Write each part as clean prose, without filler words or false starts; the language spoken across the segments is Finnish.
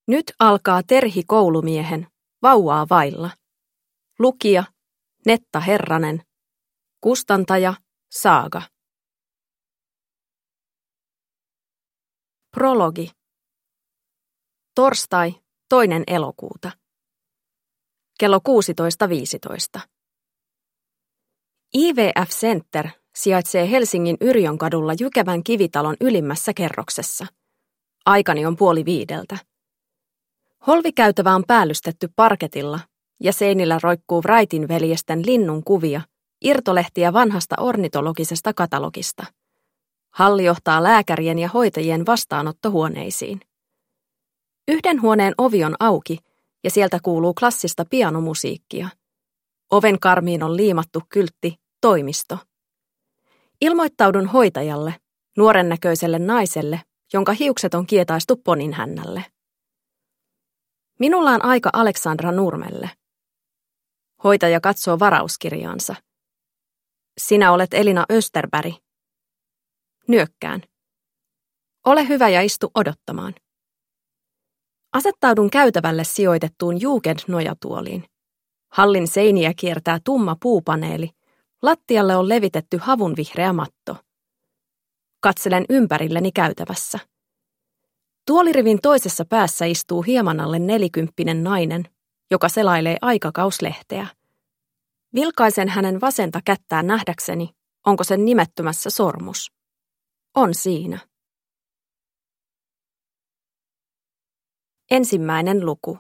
Nyt alkaa Terhi koulumiehen, vauvaa vailla. Lukija, Netta Herranen. Kustantaja, Saaga. Prologi. Torstai, 2. elokuuta. Kello 16.15. IVF Center sijaitsee Helsingin Yrjönkadulla Jykevän kivitalon ylimmässä kerroksessa. Aikani on 4:30. Holvikäytävä on päällystetty parketilla ja seinillä roikkuu Wrightin veljesten linnun kuvia, irtolehtiä vanhasta ornitologisesta katalogista. Halli johtaa lääkärien ja hoitajien vastaanottohuoneisiin. Yhden huoneen ovi on auki ja sieltä kuuluu klassista pianomusiikkia. Oven karmiin on liimattu kyltti toimisto. Ilmoittaudun hoitajalle, nuoren näköiselle naiselle, jonka hiukset on kietaistu poninhännälle. Minulla on aika Aleksandra Nurmelle. Hoitaja katsoo varauskirjaansa. Sinä olet Elina Österberg. Nyökkään. Ole hyvä ja istu odottamaan. Asettaudun käytävälle sijoitettuun Jugend-nojatuoliin. Hallin seiniä kiertää tumma puupaneeli. Lattialle on levitetty havunvihreä matto. Katselen ympärilleni käytävässä. Tuolirivin toisessa päässä istuu hieman alle 40 nainen, joka selailee aikakauslehteä. Vilkaisen hänen vasenta kättään nähdäkseni, onko sen nimettömässä sormus. On siinä. Ensimmäinen luku.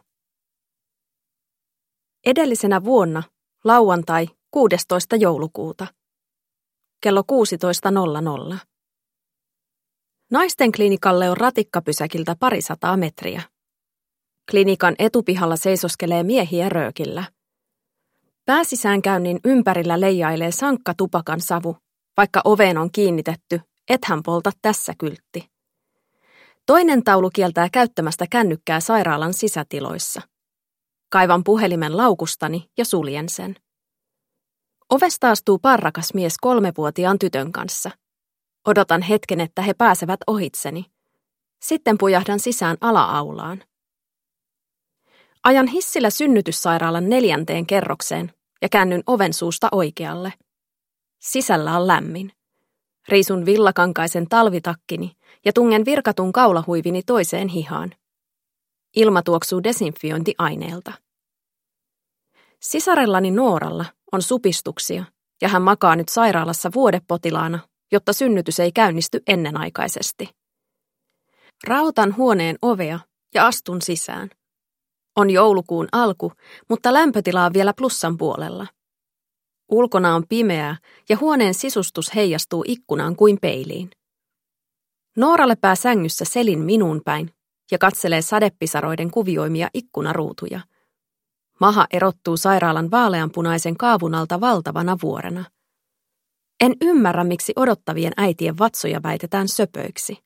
Edellisenä vuonna, lauantai 16. joulukuuta. Kello 16.00. Naisten klinikalle on ratikkapysäkiltä 200 metriä. Klinikan etupihalla seisoskelee miehiä röökillä. Pääsisäänkäynnin ympärillä leijailee sankka tupakan savu, vaikka oveen on kiinnitetty, ethän polta tässä -kyltti. Toinen taulu kieltää käyttämästä kännykkää sairaalan sisätiloissa. Kaivan puhelimen laukustani ja suljen sen. Ovesta astuu parrakas mies 3-vuotiaan tytön kanssa. Odotan hetken, että he pääsevät ohitseni. Sitten pujahdan sisään ala-aulaan. Ajan hissillä synnytyssairaalan 4. kerrokseen ja käännyn oven suusta oikealle. Sisällä on lämmin. Riisun villakankaisen talvitakkini ja tungen virkatun kaulahuivini toiseen hihaan. Ilma tuoksuu desinfiointiaineelta. Sisarellani Nooralla on supistuksia ja hän makaa nyt sairaalassa vuodepotilaana, jotta synnytys ei käynnisty ennenaikaisesti. Rautan huoneen ovea ja astun sisään. On joulukuun alku, mutta lämpötila on vielä plussan puolella. Ulkona on pimeää ja huoneen sisustus heijastuu ikkunaan kuin peiliin. Noora lepää sängyssä selin minuun päin ja katselee sadepisaroiden kuvioimia ikkunaruutuja. Maha erottuu sairaalan vaaleanpunaisen kaavun alta valtavana vuorena. En ymmärrä, miksi odottavien äitien vatsoja väitetään söpöiksi.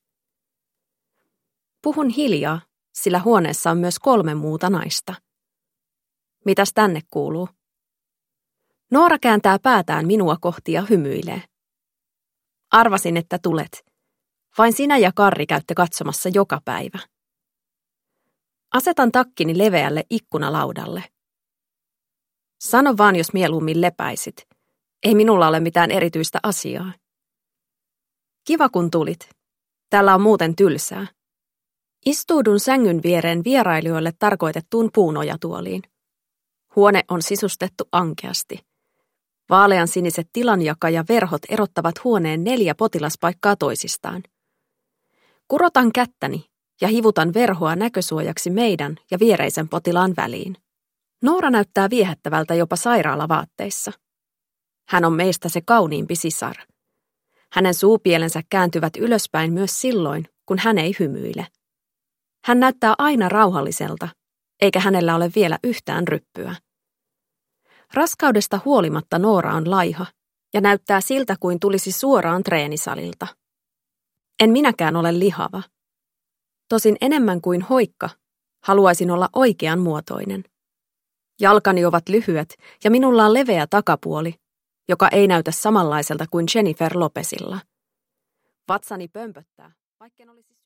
Puhun hiljaa, sillä huoneessa on myös 3 muuta naista. Mitäs tänne kuuluu? Noora kääntää päätään minua kohti ja hymyilee. Arvasin, että tulet. Vain sinä ja Karri käytte katsomassa joka päivä. Asetan takkini leveälle ikkunalaudalle. Sano vaan, jos mieluummin lepäisit. Ei minulla ole mitään erityistä asiaa. Kiva kun tulit. Täällä on muuten tylsää. Istuudun sängyn viereen vierailijoille tarkoitettuun puunojatuoliin. Huone on sisustettu ankeasti. Vaalean siniset tilanjaka ja verhot erottavat huoneen 4 potilaspaikkaa toisistaan. Kurotan kättäni ja hivutan verhoa näkösuojaksi meidän ja viereisen potilaan väliin. Noora näyttää viehättävältä jopa sairaalavaatteissa. Hän on meistä se kauniimpi sisar. Hänen suupielensä kääntyvät ylöspäin myös silloin, kun hän ei hymyile. Hän näyttää aina rauhalliselta, eikä hänellä ole vielä yhtään ryppyä. Raskaudesta huolimatta Noora on laiha ja näyttää siltä kuin tulisi suoraan treenisalilta. En minäkään ole lihava. Tosin enemmän kuin hoikka, haluaisin olla oikean muotoinen. Jalkani ovat lyhyet ja minulla on leveä takapuoli, joka ei näytä samanlaiselta kuin Jennifer Lopezilla. Vatsani pömpöttää, vaikken olisi